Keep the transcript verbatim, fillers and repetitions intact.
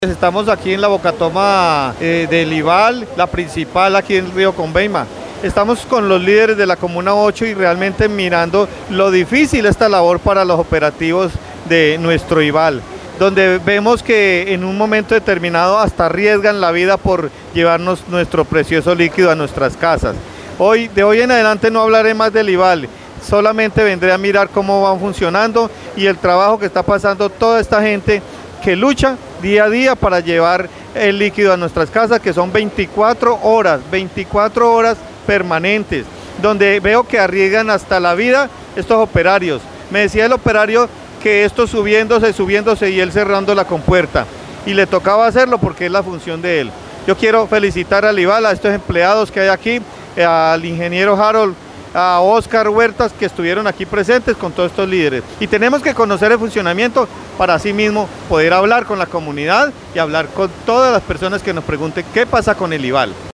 Estamos aquí en la bocatoma eh, del Ival, la principal aquí en Río Conveima. Estamos con los líderes de la Comuna ocho y realmente mirando lo difícil esta labor para los operativos de nuestro Ival, donde vemos que en un momento determinado hasta arriesgan la vida por llevarnos nuestro precioso líquido a nuestras casas. Hoy, de hoy en adelante no hablaré más del Ival, solamente vendré a mirar cómo van funcionando y el trabajo que está pasando toda esta gente que lucha día a día para llevar el líquido a nuestras casas, que son veinticuatro horas, veinticuatro horas permanentes, donde veo que arriesgan hasta la vida estos operarios. Me decía el operario que esto subiéndose, subiéndose y él cerrando la compuerta, y le tocaba hacerlo porque es la función de él. Yo quiero felicitar al Ival, a estos empleados que hay aquí, al ingeniero Harold, a Oscar Huertas, que estuvieron aquí presentes con todos estos líderes. Y tenemos que conocer el funcionamiento para así mismo poder hablar con la comunidad y hablar con todas las personas que nos pregunten qué pasa con el Ival.